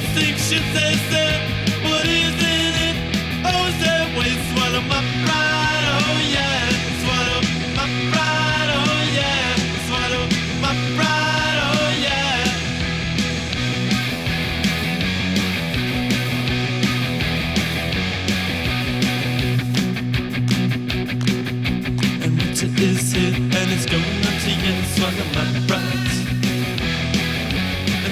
distinction says that. What is it? Oh, is that way? Swallow my pride, oh yeah. Swallow my pride, oh yeah. Swallow my pride, oh yeah. And winter is here and it's going on to you. Swallow my